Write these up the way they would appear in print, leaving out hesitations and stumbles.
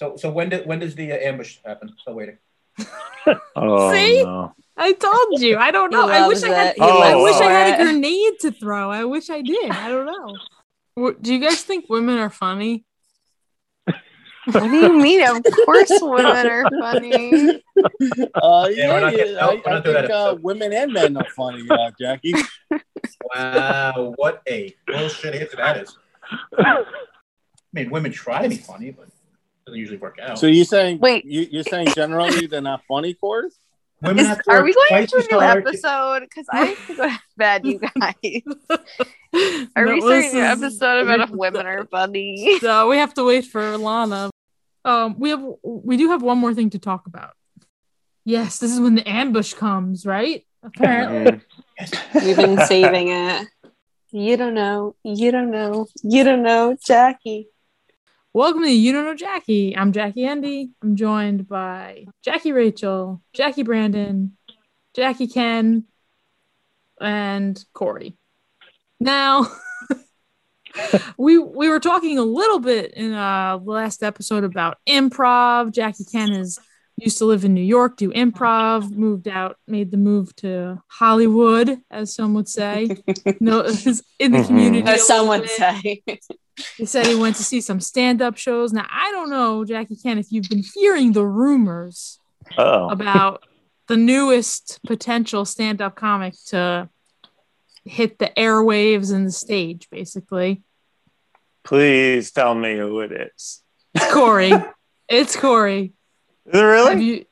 So when does the ambush happen? Still waiting. Oh, See? no. I told you. I don't He know. I loves wish I had. it. He Oh, I lives wish for I had a it. grenade to throw. I wish I did. I don't know. Do you guys think women are funny? What do you mean? Of course, women are funny. we're not getting- I we're not doing that think episode. women and men are funny, Jackie. Wow, what a bullshit answer that is. I mean, women try to be funny, but it doesn't usually work out. So you're saying Wait. you're saying generally they're not funny, Corey? Women have to Are work we going twice into a as new hard to- episode? Because I have to go to bed, you guys. Are No, we starting this a new is- episode about if women are funny? So we have to wait for Lana. We do have one more thing to talk about. Yes, this is when the ambush comes, right? Apparently. We've been saving it. You don't know. You don't know. You don't know, Jackie. Welcome to You Don't Know Jackie. I'm Jackie Andy. I'm joined by Jackie Rachel, Jackie Brandon, Jackie Ken, and Corey. Now, we were talking a little bit in the last episode about improv. Jackie Ken used to live in New York, do improv, moved out, made the move to Hollywood, as some would say. No, in the community. As some would say. He said he went to see some stand-up shows. Now, I don't know, Jackie Ken, if you've been hearing the rumors about the newest potential stand-up comic to hit the airwaves and the stage, basically. Please tell me who it is. It's Corey. It's Corey. Is it really?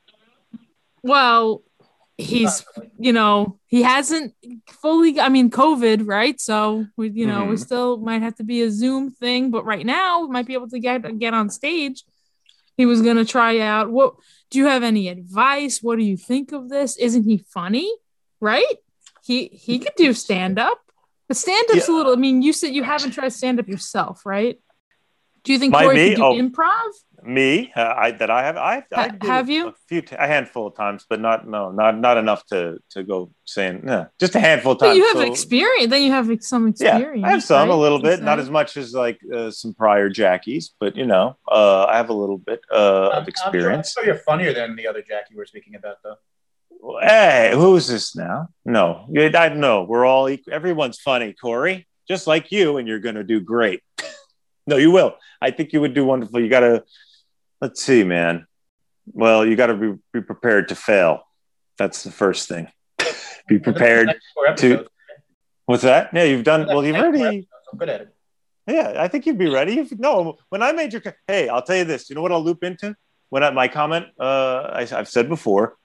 Well, he's, he hasn't fully, COVID, right? So we still might have to be a Zoom thing, but right now we might be able to get on stage. He was going to try out. What do you have any advice? What do you think of this? Isn't he funny? Right? He could do stand up, but stand up's a little, you said you haven't tried stand up yourself, right? Do you think Corey could do improv? Me? I have you? A handful of times, but not enough to go saying, just a handful of times. But you have experience. Then you have some experience. Yeah, I have some, right? a little bit, not as much as like some prior Jackies, but I have a little bit of experience. I'm sure you're funnier than the other Jackie we're speaking about, though. Hey, who's this now? No, I know we're all equal. Everyone's funny, Corey, just like you, and you're going to do great. No, you will. I think you would do wonderful. You got to, let's see, man. Well, you got to be prepared to fail. That's the first thing. Be prepared to. What's that? Yeah, you've done. Well, you've already. I'm good at it. Yeah, I think you'd be ready. When I made your. Hey, I'll tell you this. You know what I'll loop into? My comment, I've said before,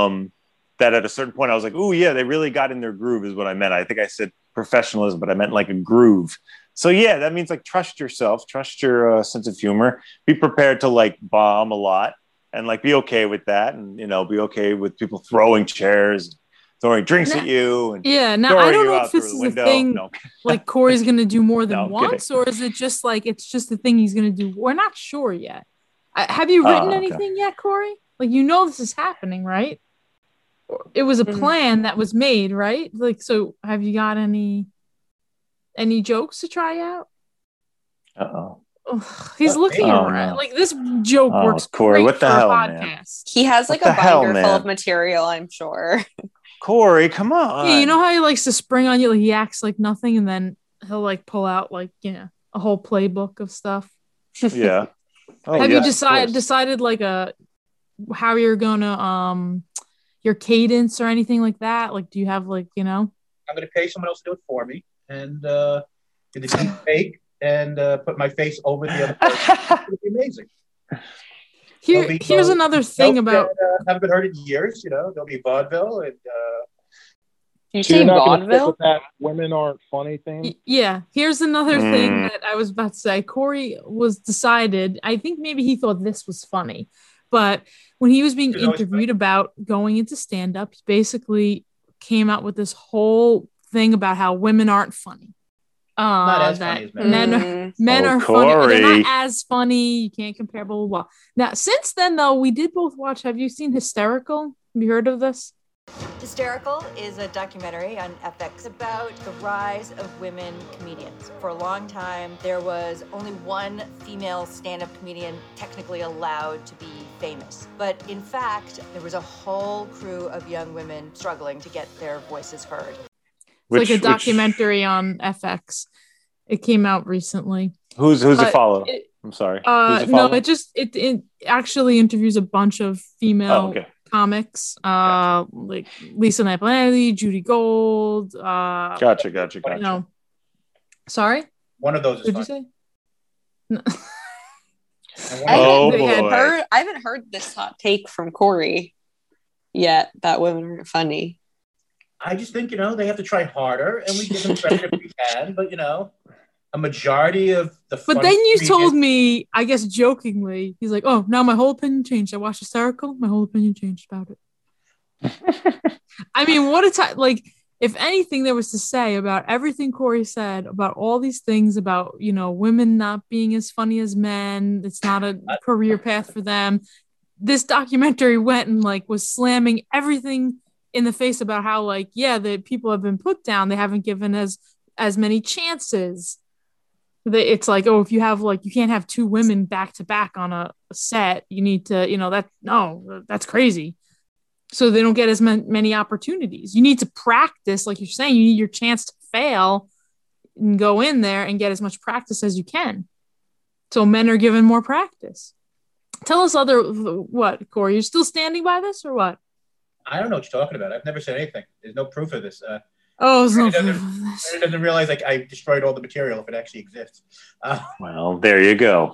that at a certain point I was like, oh yeah, they really got in their groove is what I meant. I think I said professionalism, but I meant like a groove. So yeah, that means like trust yourself, trust your sense of humor, be prepared to like bomb a lot and like be okay with that. And, be okay with people throwing chairs, throwing drinks at you. And now I don't know if this is a thing like Corey's going to do more than once, or is it just like, it's just the thing he's going to do? We're not sure yet. Have you written anything yet, Corey? Like, this is happening, right? It was a plan that was made, right? Like, so have you got any jokes to try out? He's looking around. No. Like, this joke works Corey, great what the for hell, a podcast. He has like a binder full of material, I'm sure. Corey, come on. Yeah, you know how he likes to spring on you? Like, he acts like nothing, and then he'll like pull out like, a whole playbook of stuff. Yeah. Have you decided like how you're gonna your cadence or anything like that? Like, do you have like, I'm going to pay someone else to do it for me and do the deep fake and put my face over the other person. It'll be amazing. Here's another thing about haven't been heard in years. There'll be vaudeville and. You say vaudeville? That women aren't funny thing. Yeah. Here's another thing that I was about to say. Corey was decided. I think maybe he thought this was funny, but when he was being interviewed about going into stand-up, he basically came out with this whole thing about how women aren't funny. Not as funny as men. Men are funny. They're not as funny. You can't compare. Blah blah blah. Now, since then, though, we did both watch. Have you seen Hysterical? Have you heard of this? Hysterical is a documentary on FX about the rise of women comedians. For a long time, there was only one female stand-up comedian technically allowed to be famous. But in fact, there was a whole crew of young women struggling to get their voices heard. It's like a documentary on FX. It came out recently. Who's it follow? I'm sorry. No, it actually interviews a bunch of female comics, like Lisa Lampanelli, Judy Gold. Gotcha. No, sorry. One of those is Did fine. you say? No. I haven't heard this hot take from Corey yet that women aren't funny. I just think, they have to try harder, and we give them credit if we can, but, a majority of the But then you told me, I guess jokingly, he's like, oh, now my whole opinion changed. I watched Hysterical, my whole opinion changed about it. I mean, what a time. Like, if anything there was to say about everything Corey said, about all these things about, women not being as funny as men, it's not a career path for them. This documentary went and, was slamming everything in the face about how, the people have been put down. They haven't given as many chances. It's like, oh, if you have you can't have two women back to back on a set. You need to, that's crazy. So they don't get as many opportunities. You need to practice, like you're saying. You need your chance to fail and go in there and get as much practice as you can. So men are given more practice. Tell us what, Corey? You're still standing by this or what? I don't know what you're talking about. I've never said anything. There's no proof of this. Doesn't realize I destroyed all the material if it actually exists. Well, there you go.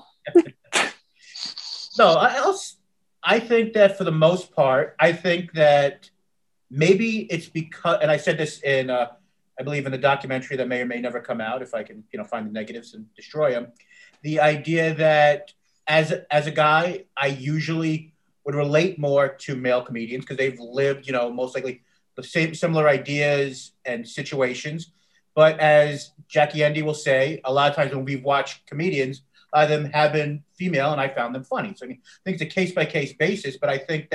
No, I think that for the most part, I think that maybe it's because, and I said this in, I believe in the documentary that may or may never come out if I can, find the negatives and destroy them. The idea that as a guy, I usually would relate more to male comedians because they've lived, most likely the same similar ideas and situations. But as Jackie Endy will say, a lot of times when we've watched comedians, them have been female and I found them funny. So I think it's a case-by-case basis, but I think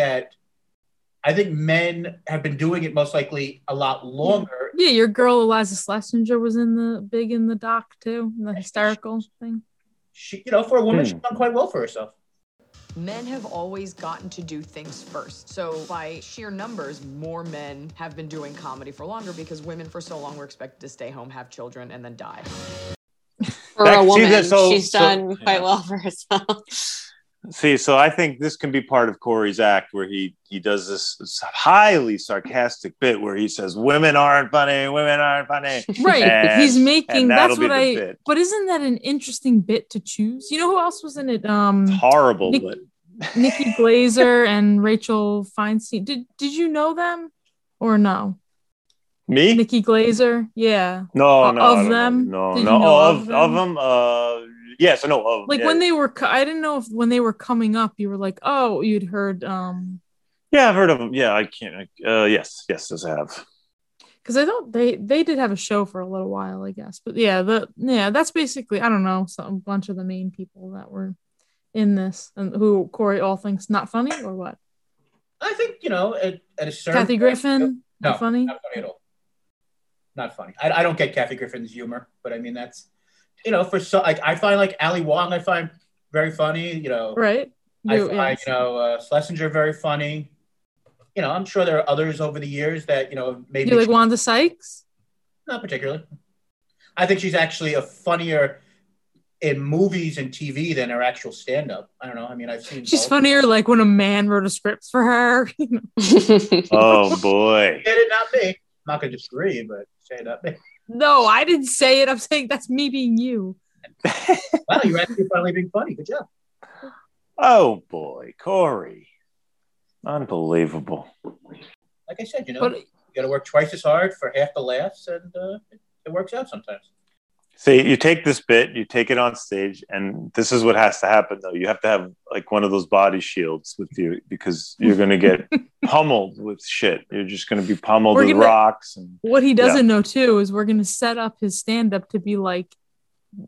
men have been doing it most likely a lot longer. Yeah, your girl Eliza Schlesinger was in the doc too, the Hysterical thing. She, for a woman, she's done quite well for herself. Men have always gotten to do things first. So by sheer numbers, more men have been doing comedy for longer because women for so long were expected to stay home, have children, and then die. For a woman, she's done quite well for herself. See, so I think this can be part of Corey's act where he does this highly sarcastic bit where he says, women aren't funny. Right. He's making, that's what bit. But isn't that an interesting bit to choose? You know who else was in it? It's horrible, but Nikki Glazer and Rachel Feinstein. Did you know them or no? Me? Nikki Glazer? Yeah. No. Of them? No. Of them? Yes, I know of. When they were, I didn't know if when they were coming up, you were like, oh, you'd heard. Yeah, I've heard of them. Yeah, I can't. Yes, I have. Because I thought they did have a show for a little while, I guess. But that's basically, I don't know, a bunch of the main people that were in this and who Corey all thinks not funny or what? I think, at a certain Kathy Griffin, not funny? Not funny at all. Not funny. I don't get Kathy Griffin's humor, but I mean, that's, I find Ali Wong, I find very funny, Right. I find, Schlesinger very funny. I'm sure there are others over the years that, maybe. You like Wanda Sykes? Not particularly. I think she's actually a funnier in movies and TV than her actual stand-up. I don't know. I mean, I've seen. She's funnier like when a man wrote a script for her. Oh, boy. Say it, not me. I'm not going to disagree, but say it, not me. No, I didn't say it. I'm saying that's me being you. Wow, you're actually finally being funny. Good job. Oh, boy. Corey. Unbelievable. Like I said, you got to work twice as hard for half the laughs, and it works out sometimes. See, you take this bit, you take it on stage, and this is what has to happen, though. You have to have one of those body shields with you because you're going to get pummeled with shit. You're just going to be pummeled with rocks. And what he doesn't know, too, is we're going to set up his stand-up to be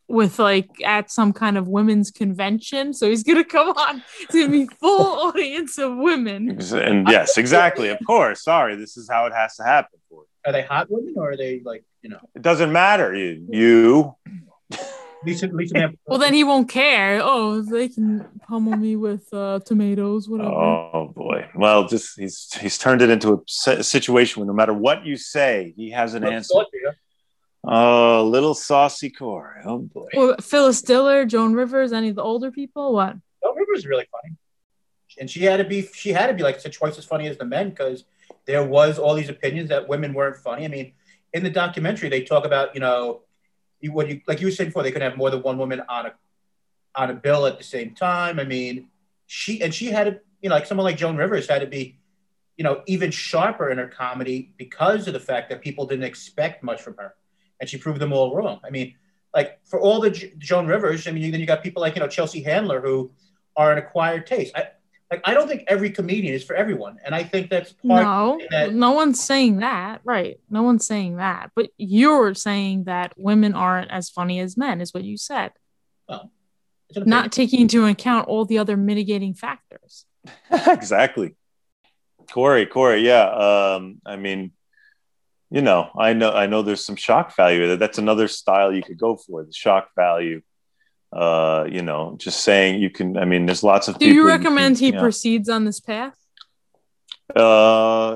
with like at some kind of women's convention. So he's gonna come on. It's gonna be full audience of women. And yes, exactly. Of course. Sorry, this is how it has to happen for you. Are they hot women or are they like, It doesn't matter. You. Lisa Man? Well, then he won't care. Oh, they can pummel me with tomatoes, whatever. Oh boy. Well, just he's turned it into a situation where no matter what you say, he has an answer. Oh, little saucy Corey. Oh boy. Well, Phyllis Diller, Joan Rivers, any of the older people? What? Joan Rivers is really funny, and she had to be like twice as funny as the men because there was all these opinions that women weren't funny. I mean, in the documentary, they talk about like you were saying before, they could have more than one woman on a bill at the same time. I mean, she had to, like someone like Joan Rivers had to be, even sharper in her comedy because of the fact that people didn't expect much from her. And she proved them all wrong. I mean, like for all the Joan Rivers, I mean, then you got people like, Chelsea Handler who are an acquired taste. I don't think every comedian is for everyone. And I think that's part no one's saying that. Right. No one's saying that. But you're saying that women aren't as funny as men is what you said. Well, not taking into account all the other mitigating factors. Exactly. Corey. Yeah. I mean, I know there's some shock value. That's another style you could go for, the shock value. Just saying you can, I mean, there's lots of people. Do you recommend he proceeds on this path? Yeah.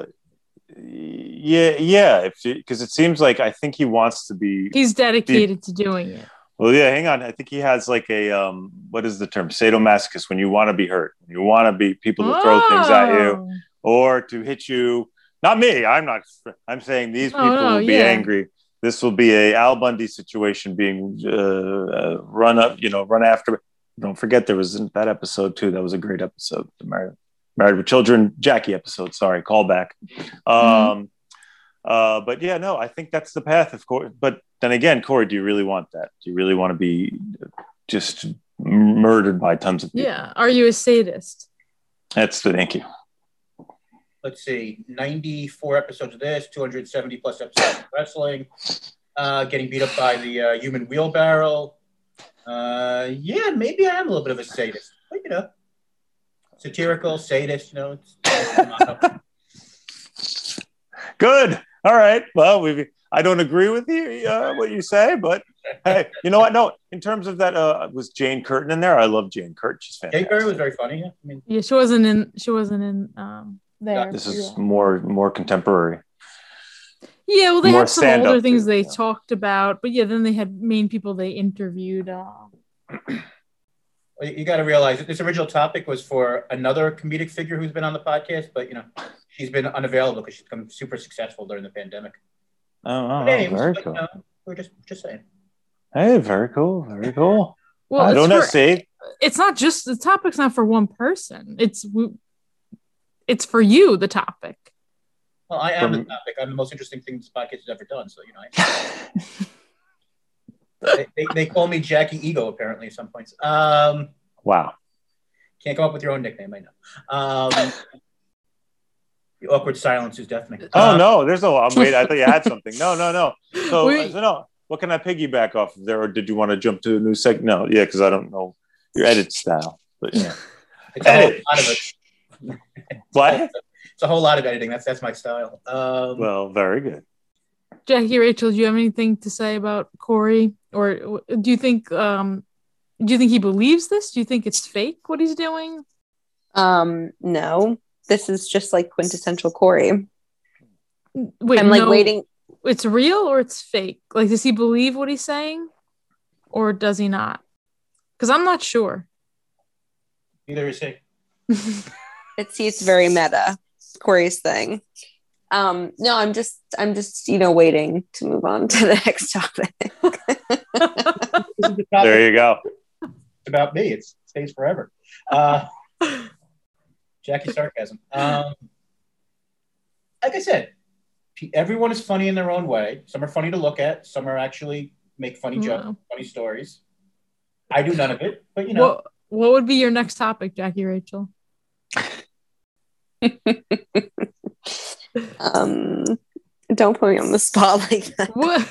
Because it seems like I think he wants to be. He's dedicated to doing it. Well, yeah, hang on. I think he has like a, what is the term? Sadomasochist, when you want to be hurt. You want to be people to throw things at you or to hit you. Not me. I'm saying these people will be angry. This will be a Al Bundy situation being run after. Don't forget there was that episode too. That was a great episode. The Married with Children, Jackie episode. Sorry, callback. But yeah, no, I think that's the path, of course. But then again, Corey, do you really want that? Do you really want to be just murdered by tons of people? Yeah. Are you a sadist? Thank you. Let's see, 94 episodes of this, 270 plus episodes of wrestling, getting beat up by the human wheelbarrow. Yeah, maybe I am a little bit of a sadist, but satirical, sadist, Good. All right. Well, I don't agree with you, what you say, but hey, you know what? No, in terms of that, was Jane Curtin in there? I love Jane Curtin. She's fantastic. Jane Curtin was very funny. Yeah, I mean, yeah, she wasn't in there. This is more contemporary. Yeah, well, they more had some older things they yeah. talked about, but yeah, then they had main people they interviewed. You got to realize that this original topic was for another comedic figure who's been on the podcast, but she's been unavailable because she's become super successful during the pandemic. Very cool. We're just saying. Hey, very cool, very cool. Well, I don't know. See, it's not just the topic's not for one person. It's for you, the topic. Well, I am the topic. I'm the most interesting thing this podcast has ever done. So, they call me Jackie Ego, apparently, at some points. Wow. Can't come up with your own nickname, I know. The awkward silence is deafening. No, there's no. Wait, I thought you had something. No. So no. What can I piggyback off of there, or did you want to jump to a new segment? No, yeah, because I don't know your edit style, but yeah, it's a whole lot of it. What? It's a whole lot of editing. That's my style. Well, very good. Jackie, Rachel, do you have anything to say about Corey, or do you think he believes this? Do you think it's fake what he's doing? No, this is just like quintessential Corey. Wait, I'm waiting. It's real or it's fake? Like, does he believe what he's saying, or does he not? Because I'm not sure. Neither is he. It's very meta, Corey's thing. No, I'm just waiting to move on to the next topic. This is the topic. There you go. It's about me. It stays forever. Jackie sarcasm. Like I said, everyone is funny in their own way. Some are funny to look at. Some are actually make funny jokes, funny stories. I do none of it, but What would be your next topic, Jackie Rachel? Don't put me on the spot like that. What?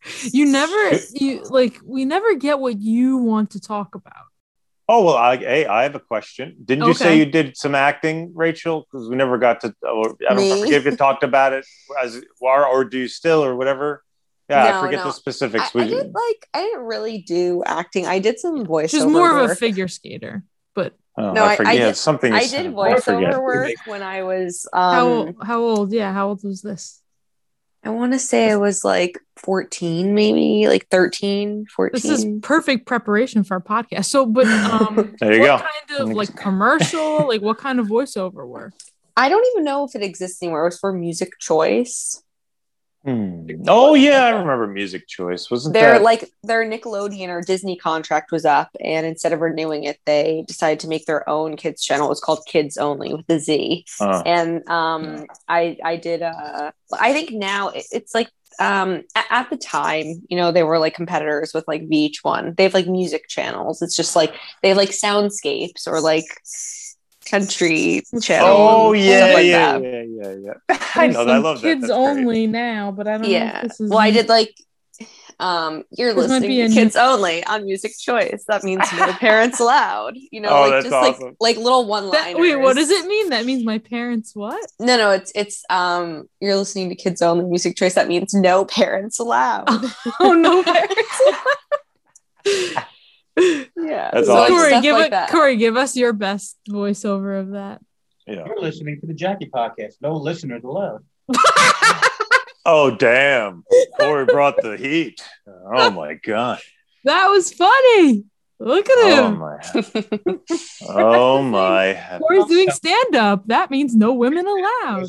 We never get what you want to talk about. Oh, well, I have a question. Didn't you say Okay. you did some acting, Rachel? Because we never got to, or I Me? forget if you talked about it or do you still or whatever? Yeah, I No, forget no. the specifics. I didn't really do acting. I did some voiceover She's more of a work. figure skater, but No, I forget. I did- Something I you did said. voiceover work when I was how old? Yeah, how old was this? I want to say I was like 14, maybe like 13, 14. This is perfect preparation for our podcast. So, but There you what go. kind of like commercial, like what kind of voiceover work? I don't even know if it exists anymore. It was for Music Choice. Oh yeah, I remember Music Choice. Wasn't Their that their Nickelodeon or Disney contract was up, and instead of renewing it, they decided to make their own kids channel. It was called Kids Only with the Z. And I did I think now it's like at the time, you know, they were like competitors with like VH1. They have like music channels. It's just like they have like soundscapes or like country channels. Oh stuff yeah, like yeah, that. yeah. I know that. I love that. Kids That's only now, but I don't know Yeah. if this is. Well, I did like you're This might listening be to a new- Kids Only on Music Choice. That means no parents allowed. You know, Oh, like that's just awesome. like little one-liners. Wait, what does it mean? That means my parents what? No, it's you're listening to Kids Only Music Choice. That means no parents allowed. Oh, no parents allowed. Yeah. That's so, awesome. like, Corey, stuff like that. Corey, give us your best voiceover of that. Yeah. You're listening to the Jackie podcast. No listeners allowed. Oh damn! Corey brought the heat. Oh my god. That was funny. Look at Oh him. my. Oh my. Corey's doing stand-up. That means no women allowed.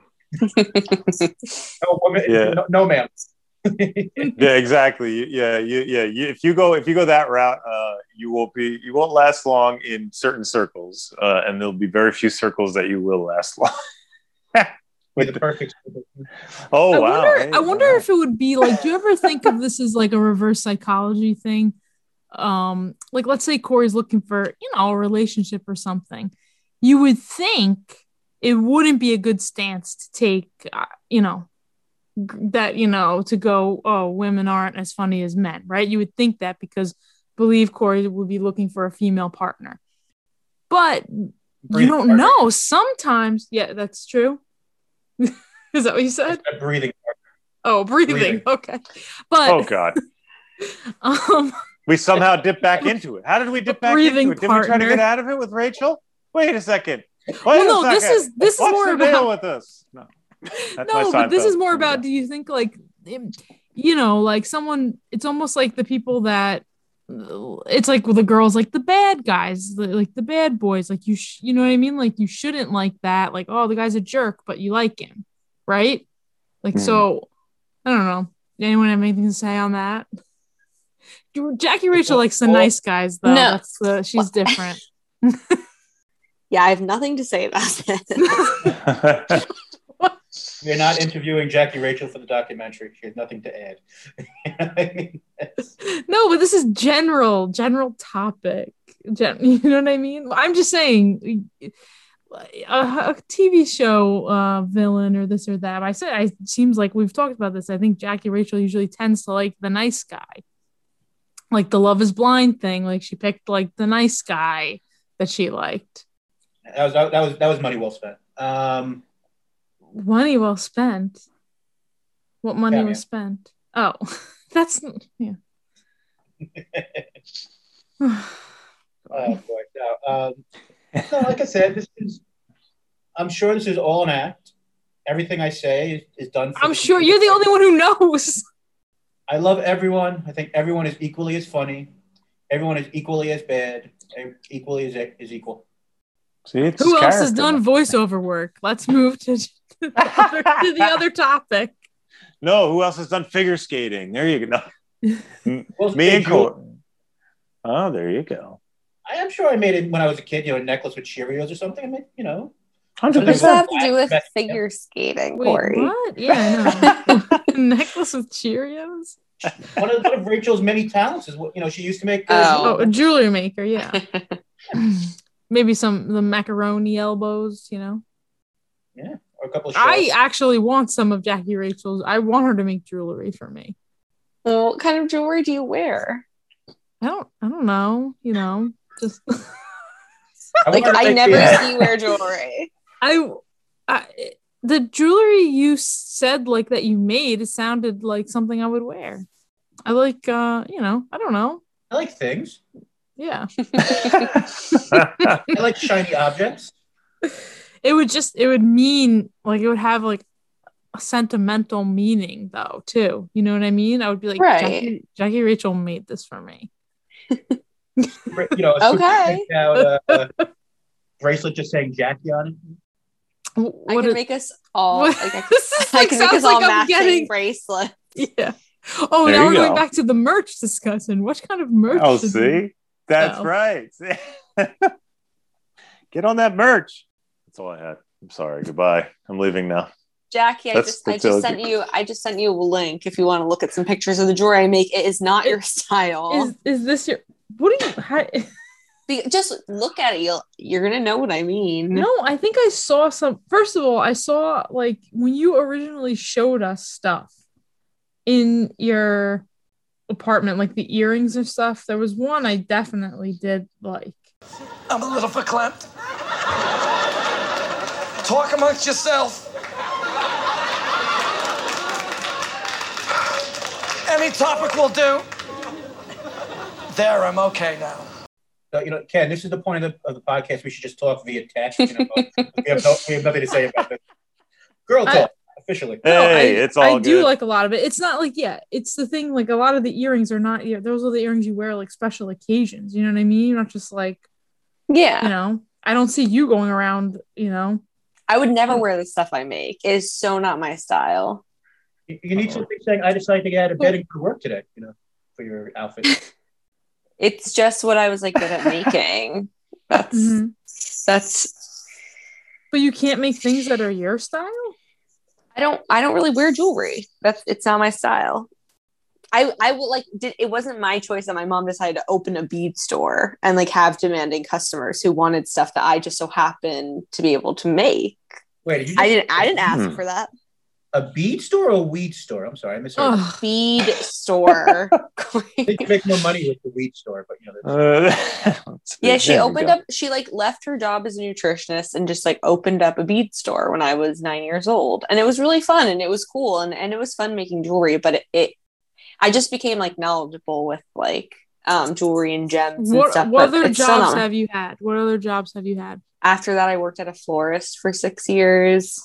No woman. Yeah. No ma'am. Yeah, exactly. Yeah. If you go that route, you won't last long in certain circles, and there'll be very few circles that you will last long. With the perfect. Oh wow! I wonder if it would be like. Do you ever think of this as like a reverse psychology thing? Like let's say Corey's looking for a relationship or something. You would think it wouldn't be a good stance to take. That to go. Oh, women aren't as funny as men, right? You would think that because believe Corey would be looking for a female partner, but you don't know. Sometimes, yeah, that's true. Is that what you said? Breathing. Oh, breathing. Okay, but oh god, we somehow dip back into it. How did we dip back into it? Did we try to get out of it with Rachel? Wait a second. This is What's more the deal about with this. No, but this is more about. Do you think like, like someone? It's almost like the people that. It's like the girls, like the bad guys, like the bad boys, like you know what I mean? Like you shouldn't like that. Like, oh, the guy's a jerk, but you like him, right? Like, so I don't know. Anyone have anything to say on that? Jackie Rachel likes the nice guys, though. No. She's different. Yeah, I have nothing to say about that. We're not interviewing Jackie Rachel for the documentary. She has nothing to add. No, but this is general topic. You know what I mean? I'm just saying a TV show villain or this or that. I said it seems like we've talked about this. I think Jackie Rachel usually tends to like the nice guy. Like the Love is Blind thing. Like she picked like the nice guy that she liked. That was money well spent. Money well spent. What money was spent? Oh, that's yeah. Oh boy! No, like I said, I'm sure this is all an act. Everything I say is done. I'm sure you're the only one who knows. I love everyone. I think everyone is equally as funny. Everyone is equally as bad. Equally is equal. See, who else has done voiceover work? Let's move to the other topic. No, who else has done figure skating? There you go. Well, Me and Corey. Oh, there you go. I am sure I made it when I was a kid. A necklace with Cheerios or something. I mean, 100%. What does that have to do with figure skating, Corey? What? Yeah, I know. Necklace with Cheerios. One of Rachel's many talents is what she used to make. A jewelry maker. Yeah. Maybe the macaroni elbows. Yeah, a couple of shows. I actually want some of Jackie Rachel's. I want her to make jewelry for me. Well, what kind of jewelry do you wear? I don't know. You know, just I never see you wear jewelry. I the jewelry you said like that you made, it sounded like something I would wear. I like I don't know. I like things. Yeah. I like shiny objects. It would mean like it would have like a sentimental meaning though too. You know what I mean? I would be like, right. Jackie Rachel made this for me. Okay. Bracelet just saying Jackie on it. I can make us all. I can make us like all matching bracelets. Yeah. Oh, there now we're go. going back to the merch discussion. What kind of merch? Oh, see, that's right. Get on that merch. That's all I had. I'm sorry. Goodbye. I'm leaving now. Jackie, I just sent you a link if you want to look at some pictures of the jewelry I make. It is not your style. Is this your? What do you? Just look at it. You're gonna know what I mean. No, I think I saw some. First of all, I saw like when you originally showed us stuff in your apartment, like the earrings or stuff. There was one I definitely did like. I'm a little verklempt. Talk amongst yourself. Any topic will do. There, I'm okay now. Ken, this is the point of the podcast. We should just talk via text. We have nothing to say about this. Girl talk, officially. Hey, it's all good. I do like a lot of it. It's not like, it's the thing, like a lot of the earrings are not, those are the earrings you wear like special occasions. You know what I mean? You're not just like, I don't see you going around, I would never wear the stuff I make. It is so not my style. You need something saying, I decided to get out of bed and go to work today, for your outfit. It's just what I was like good at making. That's. But you can't make things that are your style? I don't really wear jewelry. It's not my style. I will it wasn't my choice that my mom decided to open a bead store and like have demanding customers who wanted stuff that I just so happened to be able to make. Wait, I didn't ask for that. A bead store or a weed store? I'm sorry, I misheard. A bead store. They can make more money with the weed store, but she opened up. She like left her job as a nutritionist and just like opened up a bead store when I was 9 years old, and it was really fun and it was cool and it was fun making jewelry. But I just became like knowledgeable with like jewelry and gems and stuff. What other jobs have you had? What other jobs have you had? After that, I worked at a florist for 6 years.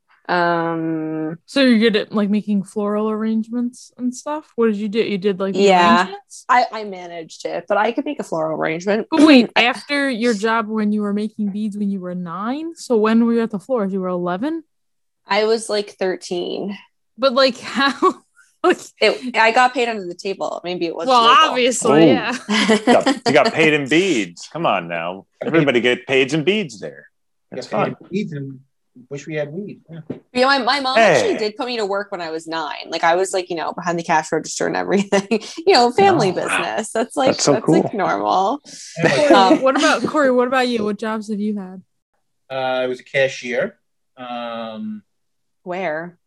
So you're good at like making floral arrangements and stuff? What did you do? You did like the arrangements? I managed it, but I could make a floral arrangement. But wait, after your job when you were making beads when you were 9, so when were you at the florist? You were 11? I was like 13. But like how? I got paid under the table. Maybe it was well, legal. obviously, yeah. You got paid in beads. Come on now, everybody get paid in beads there. That's fun. Beads and wish we had weed. Yeah. My mom actually did put me to work when I was 9. Like I was like behind the cash register and everything. Family business. That's so cool. Like normal. What about Corey? What about you? What jobs have you had? I was a cashier. Where?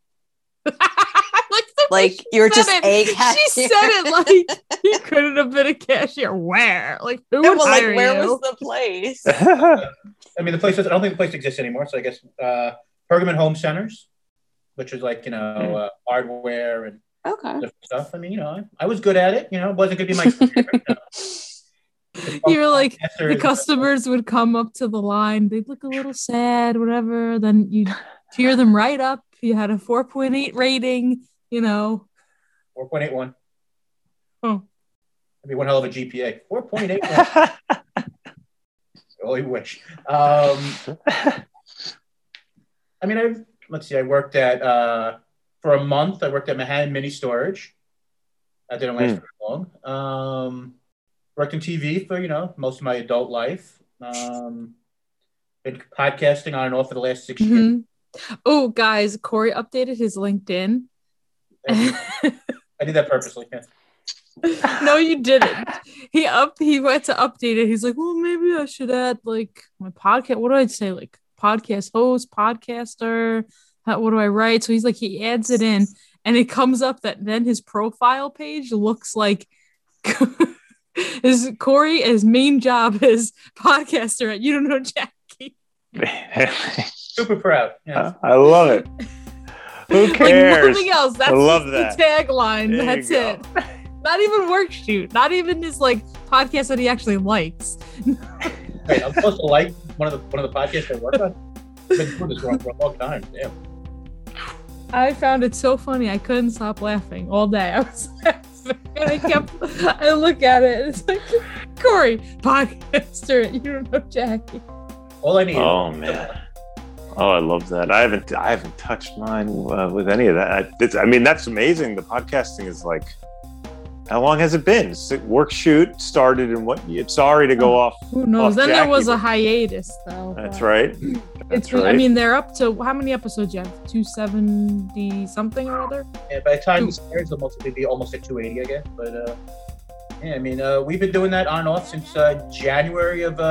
Like you're just a cashier. She said it like you couldn't have been a cashier. Where? Like who would hire where you? was the place? I mean, I don't think the place exists anymore. So I guess Pergamon Home Centers, which is like hardware and different stuff. I mean, I was good at it. It wasn't going to be my career. You were like the customers would come up to the line. They'd look a little sad, whatever. Then you'd cheer them right up. You had a 4.8 rating. 4.81. Oh, that'd be one hell of a GPA. 4.81. Oh, I wish. I mean, let's see. I worked at for a month. I worked at Manhattan Mini Storage. That didn't last very long. Worked in TV for most of my adult life. Been podcasting on and off for the last 6 years. Oh, guys, Corey updated his LinkedIn. I did that purposely. Yeah. No, you didn't. He went to update it. He's like, well, maybe I should add like my podcast. What do I say? Like podcast host, podcaster, what do I write? So he's like, he adds it in, and it comes up that then his profile page looks like his main rob is podcaster at You Don't Know Jackie. Super proud. Yeah. I love it. Who cares? Like nothing else. That's I love the that tagline. There That's you go. it. Not even work shoot. Not even his like podcast that he actually likes. Wait, I'm supposed to like one of the podcasts I work on? I've been doing this for a long time. Damn. I found it so funny. I couldn't stop laughing all day. I was laughing. And I look at it. And it's like, Corey, podcaster. You Don't Know Jackie. All I need. Oh man. Oh, I love that. I haven't touched mine with any of that. I mean, that's amazing. The podcasting is like, how long has it been? Work shoot started in what? Sorry to go off. Who knows? Off Then Jackie, there was a but- hiatus, though. That's right. It's. I mean, they're up to how many episodes you have? 270 something or other. Yeah, by the time this airs, it'll be almost at 280 again. But yeah, I mean, we've been doing that on and off since January of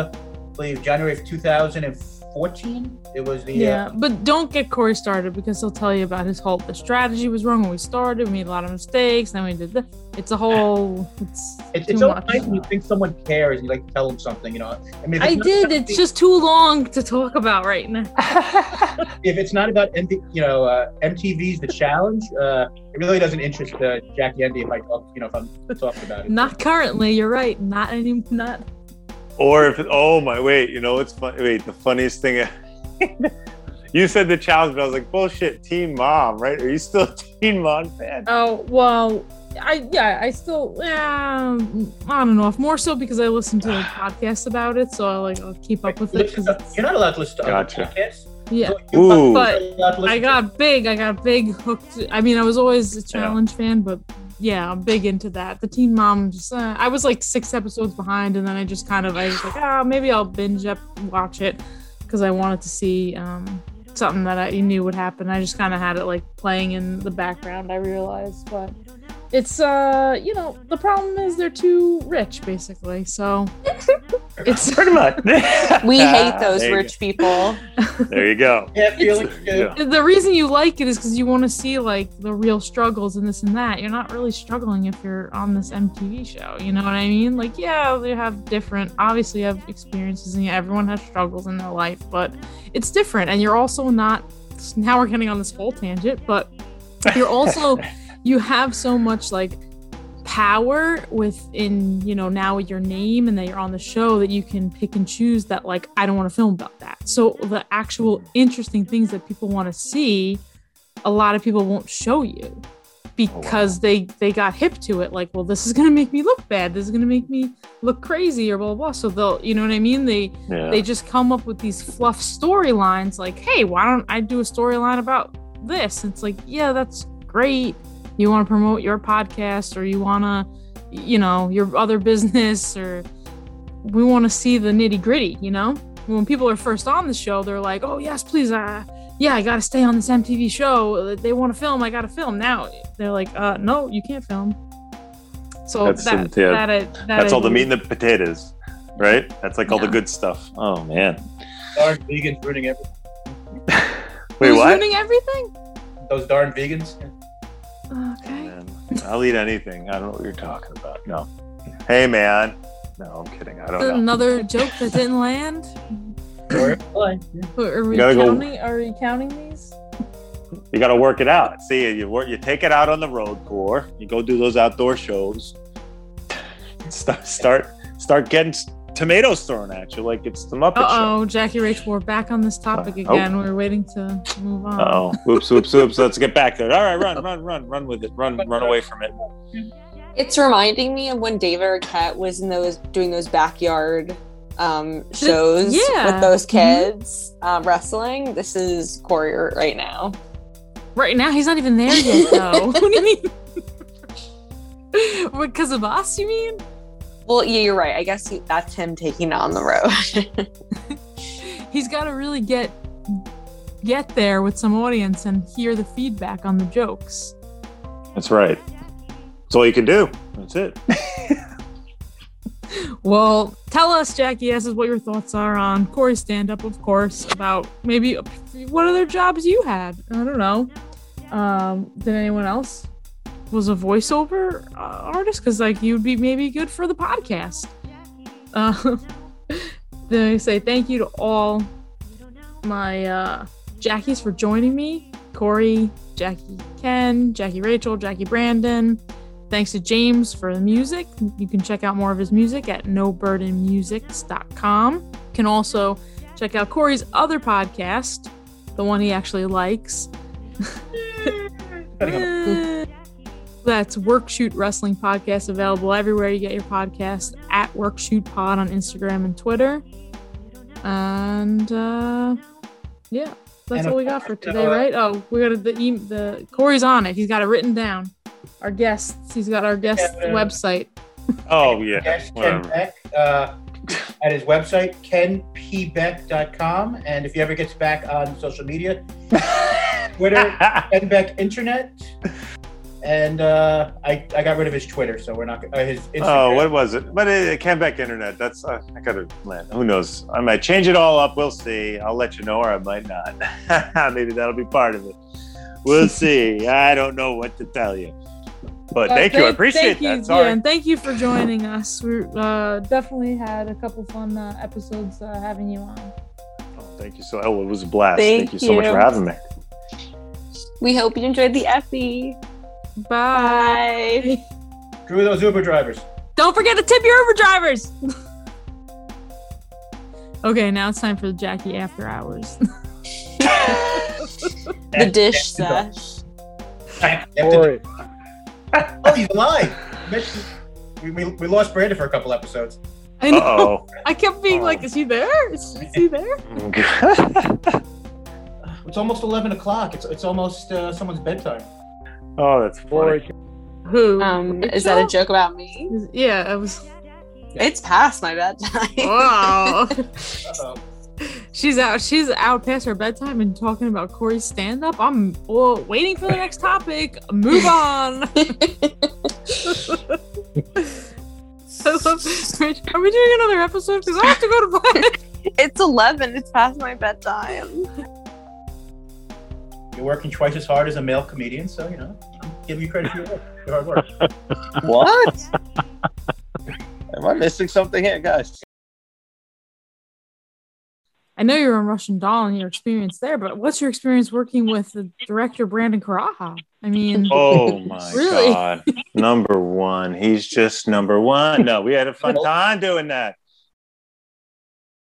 2014. It was the but don't get Corey started because he'll tell you about the strategy was wrong when we started. We made a lot of mistakes. Then we did this. It's a whole. It's so nice when you think someone cares and you like to tell them something. You know, I mean, It's just too long to talk about right now. If it's not about MTV's The Challenge, it really doesn't interest Jackie Endy if I talk. If I'm talking about it. Not currently. You're right. Not any. Not. Or if it's funny. Wait, the funniest thing. You said The Challenge, but I was like, bullshit, Teen Mom, right? Are you still a Teen Mom fan? Oh, well, I still, on and off. More so because I listen to a podcast about it, so I'll keep up with it. You're not allowed to listen to other Gotcha. podcasts. Yeah. Ooh. But I got big hooked. I mean, I was always a Challenge fan, but yeah, I'm big into that. The Teen Mom, I was like 6 episodes behind, and then I was like, maybe I'll watch it because I wanted to see something that I knew would happen. I just kind of had it like playing in the background, I realized. But it's, the problem is they're too rich, basically. So it's pretty much. We hate those rich people. There you go. Yeah, feelings too. The reason you like it is because you want to see like the real struggles and this and that. You're not really struggling if you're on this MTV show. You know what I mean? Like, yeah, they have obviously have experiences and everyone has struggles in their life, but it's different. And you're also not, now we're getting on this whole tangent, but you're also, you have so much like power within, now with your name and that you're on the show that you can pick and choose that, like, I don't want to film about that. So the actual interesting things that people want to see, a lot of people won't show you because they got hip to it. Like, well, this is going to make me look bad. This is going to make me look crazy or blah, blah, blah. So they'll, you know what I mean? They just come up with these fluff storylines like, hey, why don't I do a storyline about this? It's like, yeah, that's great. You want to promote your podcast or you want to, your other business, or we want to see the nitty gritty, When people are first on the show, they're like, oh, yes, please. I got to stay on this MTV show. They want to film. I got to film. Now they're like, no, you can't film. So that's all the meat and the potatoes, right? That's like all the good stuff. Oh, man. Darn vegans ruining everything. Wait, Who's what? ruining everything? Those darn vegans. Okay. Man, I'll eat anything. I don't know what you're talking about. No. Hey, man. No, I'm kidding. I don't know. Another joke that didn't land. Are we counting these? You got to work it out. See, you take it out on the road, Core. You go do those outdoor shows. Start getting tomatoes thrown at you like it's the Muppet Show. Jackie Rach, we're back on this topic again. We're waiting to move on. Oops. Let's get back there. All right, run with it. Run away from it. It's reminding me of when David Arquette was in doing those backyard shows with those kids wrestling. This is Corey right now. Right now, he's not even there yet, though. What do you mean? Because of us, you mean? Well, yeah, you're right. I guess that's him taking it on the road. He's got to really get there with some audience and hear the feedback on the jokes. That's right. That's all you can do. That's it. Well, tell us, Jackie S, what your thoughts are on Corey's stand-up, of course, about maybe what other jobs you had. I don't know. Did anyone else was a voiceover artist? Because like you'd be maybe good for the podcast. Then I say thank you to all my Jackies for joining me. Corey, Jackie Ken, Jackie Rachel, Jackie Brandon. Thanks to James for the music. You can check out more of his music at noburdenmusics.com. You can also check out Corey's other podcast, the one he actually likes. That's Workshoot Wrestling Podcast, available everywhere you get your podcast, at Workshoot Pod on Instagram and Twitter. And yeah, that's all we got for today, right? Oh, we got the Corey's on it. He's got it written down. Our guests. He's got our guest website. Oh yeah. Ken Beck, at his website, kenpbeck.com. And if he ever gets back on social media, Twitter, Ken Beck Internet. And I got rid of his Twitter, so we're not his Instagram. Oh, what was it? But Ken Beck Internet. That's I gotta land. Who knows? I might change it all up. We'll see. I'll let you know, or I might not. Maybe that'll be part of it. We'll see. I don't know what to tell you. But thank you. I appreciate that. Sorry. Yeah, and thank you for joining us. We definitely had a couple fun episodes having you on. Oh, thank you so. Oh, it was a blast. Thank you so much for having me. We hope you enjoyed the Effie. Bye. Screw those Uber drivers. Don't forget to tip your Uber drivers. Okay, now it's time for the Jackie After Hours. The dish sesh. Corey. Oh, he's alive. We lost Brandon for a couple episodes. I know. Uh-oh. I kept being like, is he there? Is he there? It's almost 11 o'clock. It's almost someone's bedtime. Oh, that's funny. Who? Is that a joke about me? Yeah, it was. It's past my bedtime. Wow. She's out past her bedtime and talking about Corey's stand-up. I'm waiting for the next topic. Move on. Are we doing another episode? Because I have to go to bed. It's 11. It's past my bedtime. You're working twice as hard as a male comedian, so, I'm giving you credit for your hard work. What? Am I missing something here, guys? I know you're on Russian Doll and your experience there, but what's your experience working with the director Brandon Karaha? I mean, oh my God, number one. He's just number one. No, we had a fun time doing that.